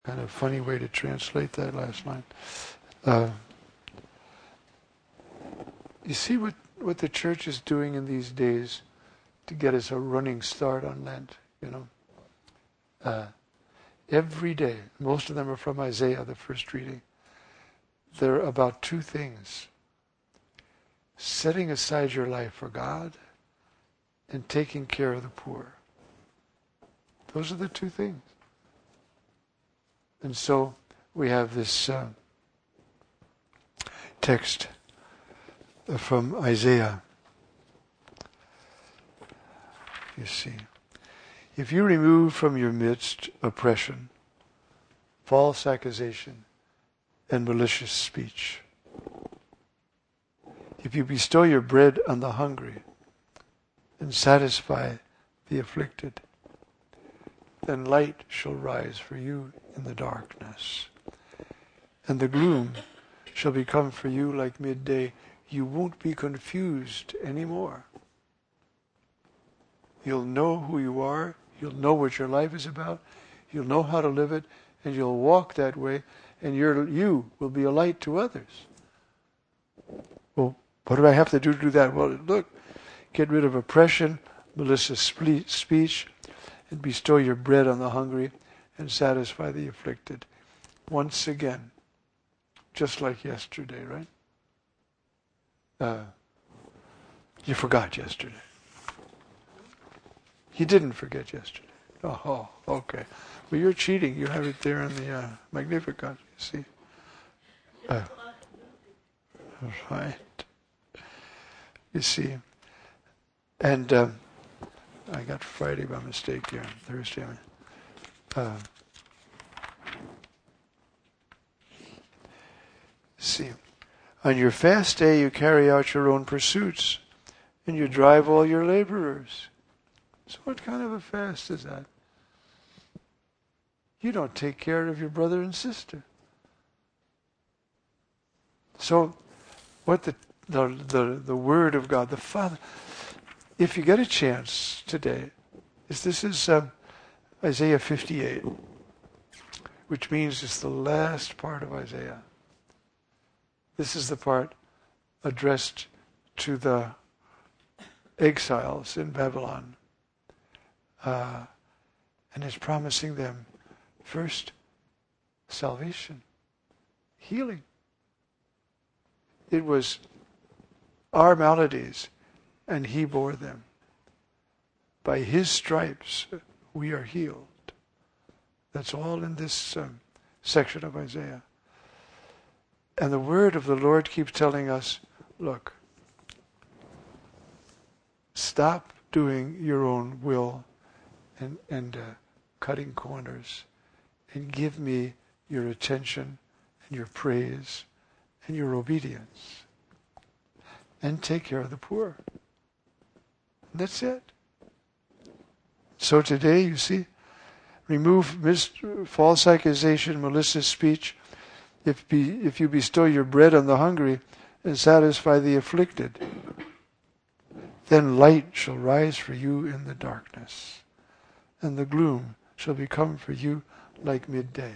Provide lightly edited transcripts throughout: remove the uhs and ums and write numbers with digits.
Kind of funny way to translate that last line. Uh, you see what the church is doing in these days to get us a running start on Lent, every day, most of them are from Isaiah, the first reading. They're about two things: setting aside your life for God and taking care of the poor. Those are the two things. And so we have this text from Isaiah. You see, if you remove from your midst oppression, false accusation, and malicious speech, if you bestow your bread on the hungry and satisfy the afflicted, then light shall rise for you in the darkness, and the gloom shall become for you like midday. You won't be confused anymore. You'll know who you are, you'll know what your life is about, you'll know how to live it, and you'll walk that way, and you will be a light to others. Well, what do I have to do that? Well, look, get rid of oppression, malicious speech, and bestow your bread on the hungry and satisfy the afflicted. Once again, just like yesterday, right? You forgot yesterday. You didn't forget yesterday. Oh, okay. Well, you're cheating. You have it there in the Magnificat, you see. Right. You see. And I got Friday by mistake here. Thursday. See. On your fast day you carry out your own pursuits, and you drive all your laborers. So what kind of a fast is that? You don't take care of your brother and sister. So what the Word of God, the Father, if you get a chance today, this is Isaiah 58, which means it's the last part of Isaiah. This is the part addressed to the exiles in Babylon. And it's promising them, first, salvation, healing. It was our maladies, and He bore them. By His stripes, we are healed. That's all in this section of Isaiah. And the word of the Lord keeps telling us, look, stop doing your own will and cutting corners, and give me your attention and your praise and your obedience, and take care of the poor. And that's it. So today, you see, remove false accusation, malicious speech. If you bestow your bread on the hungry and satisfy the afflicted, then light shall rise for you in the darkness, and the gloom shall become for you like midday.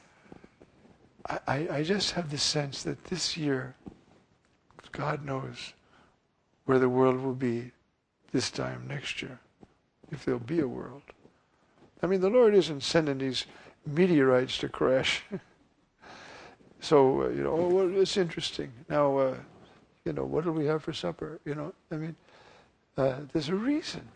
I just have the sense that this year, God knows where the world will be this time next year, if there'll be a world. I mean, the Lord isn't sending these meteorites to crash. So, well, it's interesting. Now, what do we have for supper? There's a reason.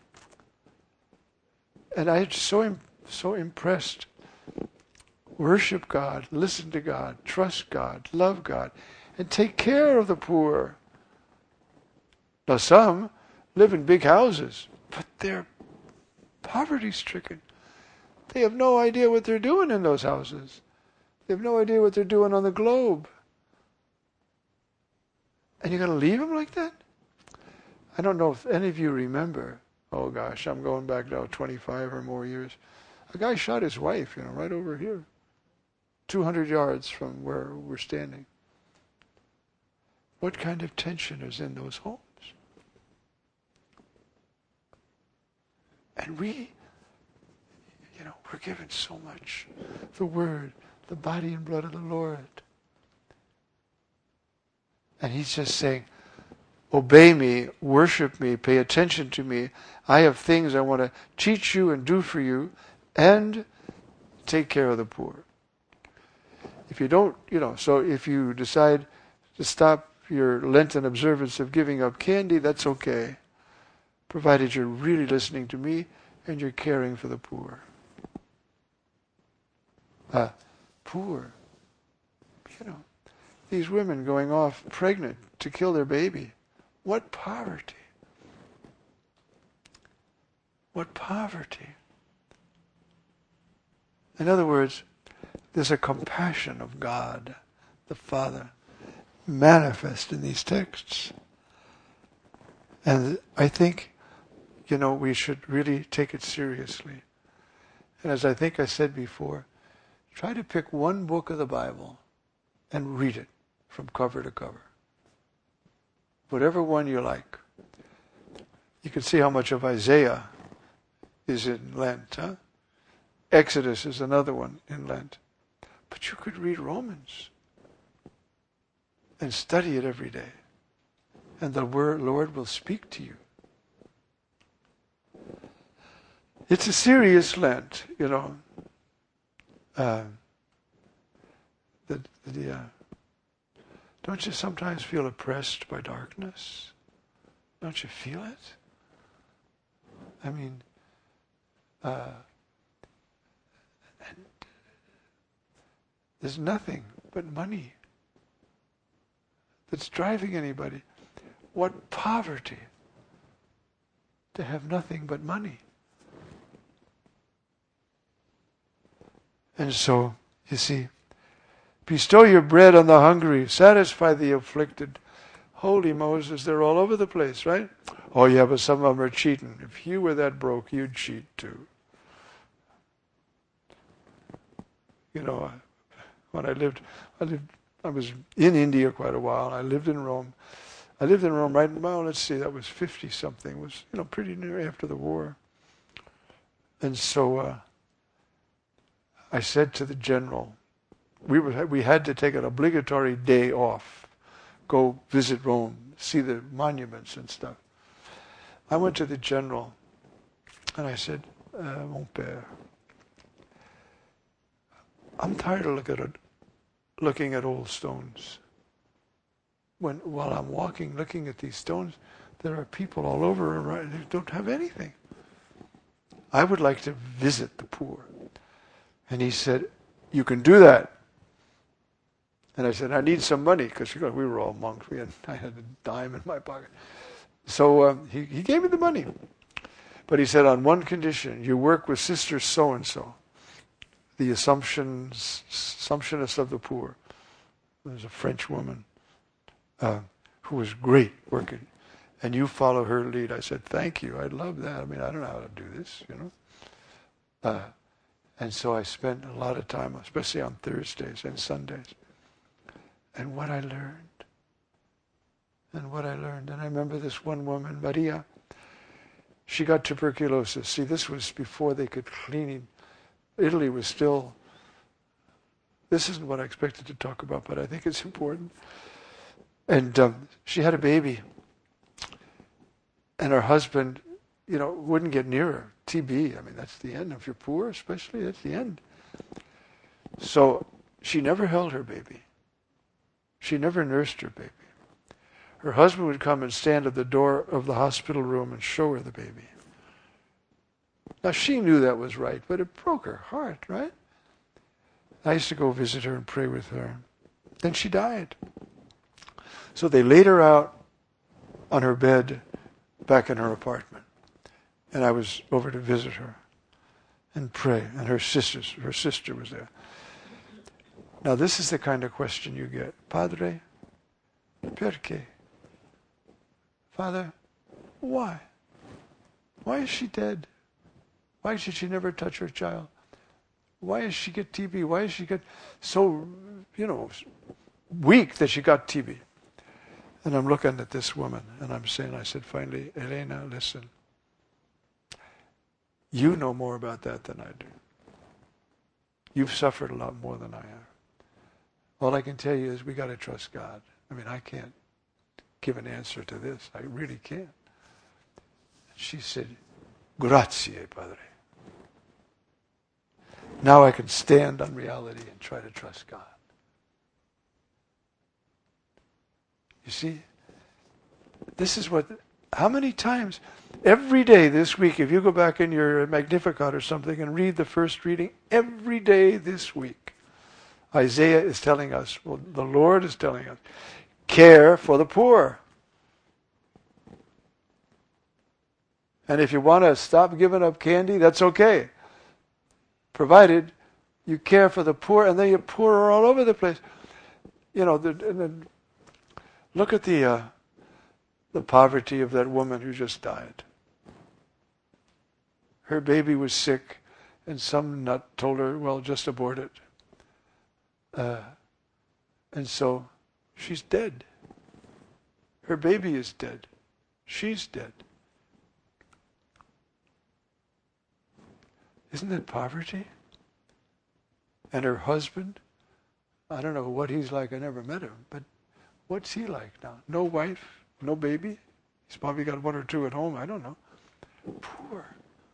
And I'm so impressed. Worship God, listen to God, trust God, love God, and take care of the poor. Now, some live in big houses, but they're poverty-stricken. They have no idea what they're doing in those houses. They have no idea what they're doing on the globe. And you're going to leave them like that? I don't know if any of you remember, oh gosh, I'm going back now 25 or more years. A guy shot his wife, right over here, 200 yards from where we're standing. What kind of tension is in those homes? And we're given so much. The Word, the body and blood of the Lord. And He's just saying, obey me, worship me, pay attention to me. I have things I want to teach you and do for you, and take care of the poor. If you don't, so if you decide to stop your Lenten observance of giving up candy, that's okay, provided you're really listening to me and you're caring for the poor. Poor. These women going off pregnant to kill their baby. What poverty. What poverty. In other words, there's a compassion of God, the Father, manifest in these texts. And I think, we should really take it seriously. And as I think I said before, try to pick one book of the Bible and read it from cover to cover. Whatever one you like. You can see how much of Isaiah is in Lent, huh? Exodus is another one in Lent. But you could read Romans and study it every day. And the Lord will speak to you. It's a serious Lent, Don't you sometimes feel oppressed by darkness? Don't you feel it? I mean, and there's nothing but money that's driving anybody. What poverty to have nothing but money. And so, you see, bestow your bread on the hungry, satisfy the afflicted. Holy Moses, they're all over the place, right? Oh yeah, but some of them are cheating. If you were that broke, you'd cheat too. When I was in India quite a while, and I lived in Rome. I lived in Rome that was 50-something. It was, pretty near after the war. And so I said to the general, we had to take an obligatory day off, go visit Rome, see the monuments and stuff. I went to the general and I said, Mon père, I'm tired of looking at old stones. While I'm walking, looking at these stones, there are people all over who don't have anything. I would like to visit the poor. And he said, you can do that. And I said, I need some money, because we were all monks. I had a dime in my pocket. So he gave me the money. But he said, on one condition, you work with Sister so-and-so, the Assumptionist of the poor. There's a French woman who was great working. And you follow her lead. I said, thank you. I'd love that. I mean, I don't know how to do this, And so I spent a lot of time, especially on Thursdays and Sundays. And what I learned. And I remember this one woman, Maria. She got tuberculosis. See, this was before they could clean. Italy was still. This isn't what I expected to talk about, but I think it's important. And she had a baby. And her husband, wouldn't get near her. TB, I mean, that's the end. If you're poor, especially, that's the end. So she never held her baby. She never nursed her baby. Her husband would come and stand at the door of the hospital room and show her the baby. Now, she knew that was right, but it broke her heart, right? I used to go visit her and pray with her. Then she died. So they laid her out on her bed back in her apartment. And I was over to visit her and pray. And her sister was there. Now this is the kind of question you get. Padre, perché? Father, why? Why is she dead? Why should she never touch her child? Why does she get TB? Why does she get so, weak that she got TB? And I'm looking at this woman, and I said, finally, Elena, listen. You know more about that than I do. You've suffered a lot more than I have. All I can tell you is we got to trust God. I mean, I can't give an answer to this. I really can't. She said, Grazie, Padre. Now I can stand on reality and try to trust God. You see? This is what, how many times, every day this week, if you go back in your Magnificat or something and read the first reading, every day this week, Isaiah is telling us, well, the Lord is telling us, care for the poor. And if you want to stop giving up candy, that's okay. Provided you care for the poor, and then you poor are all over the place. You know, look at the poverty of that woman who just died. Her baby was sick, and some nut told her, well, just abort it. And so she's dead. Her baby is dead. She's dead. Isn't that poverty? And her husband, I don't know what he's like, I never met him, but what's he like now? No wife, no baby? He's probably got one or two at home, I don't know. Poor.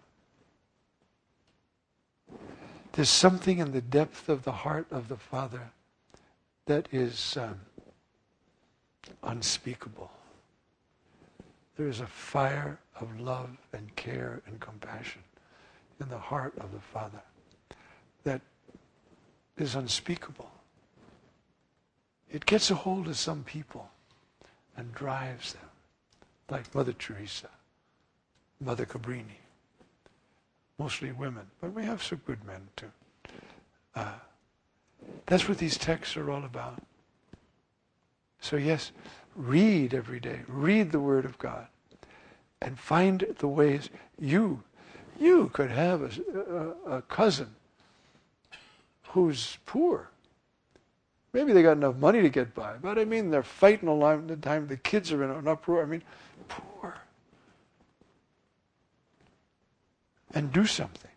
There's something in the depth of the heart of the Father that is unspeakable. There is a fire of love and care and compassion in the heart of the Father that is unspeakable. It gets a hold of some people and drives them, like Mother Teresa, Mother Cabrini. Mostly women, but we have some good men too. That's what these texts are all about. So yes, read every day. Read the Word of God. And find the ways you could have a cousin who's poor. Maybe they got enough money to get by, but I mean they're fighting a lot of the time. The kids are in an uproar. I mean, poor. And do something.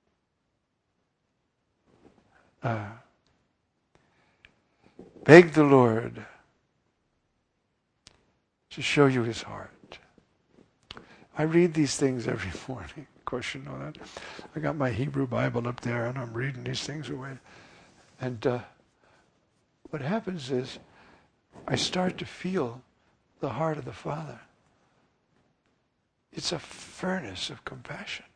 Beg the Lord to show you His heart. I read these things every morning. Of course, you know that. I got my Hebrew Bible up there, and I'm reading these things away. And what happens is, I start to feel the heart of the Father. It's a furnace of compassion.